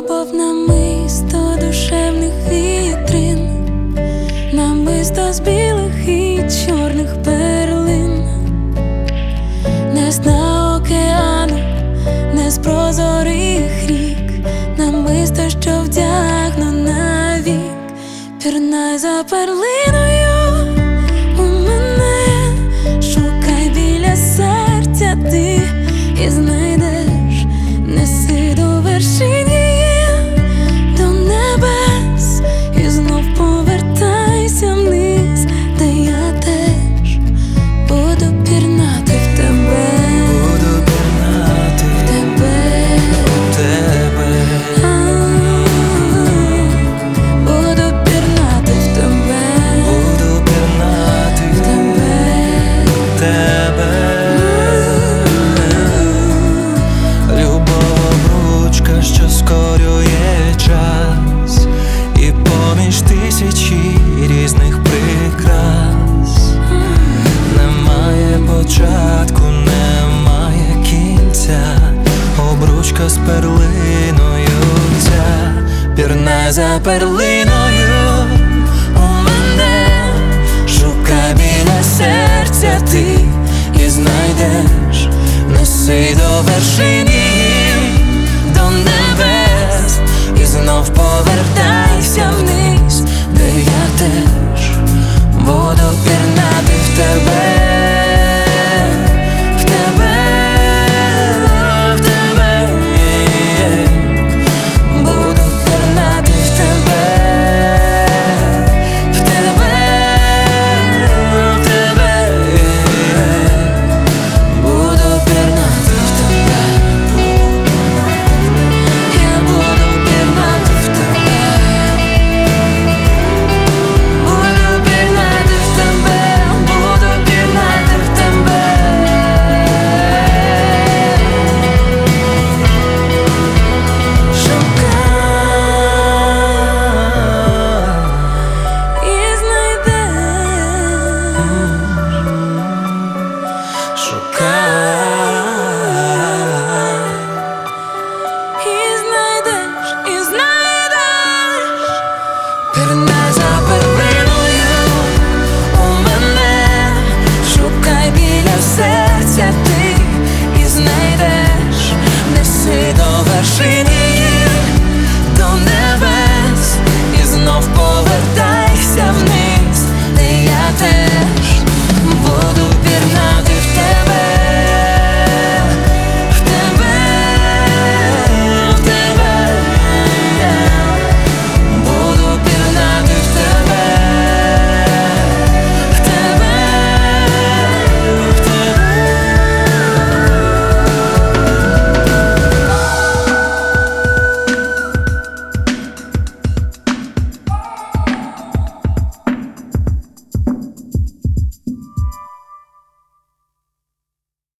Любов намисто душевних вітрин, намисто з білих і чорних перлин, не з дна океану, не з прозорих рік, намисто, що вдягну навік. Пірнай за перлиною у мене, шукай біля серця ти і знайдеш, неси до вершин її, до небес, і знов повертайся вниз, де я теж буду пірнати в тебе. Буду пірнати в тебе, в тебе. Буду пірнати в тебе, Буду пірнати в тебе, в тебе. Любов обручка, що скорює час, і поміж тисячі різних прикрас. Немає початку, немає кінця, обручка з перлиною ця. Пірнай за перлиною у мене, шукай біля серця ти і знайдеш, неси до вершин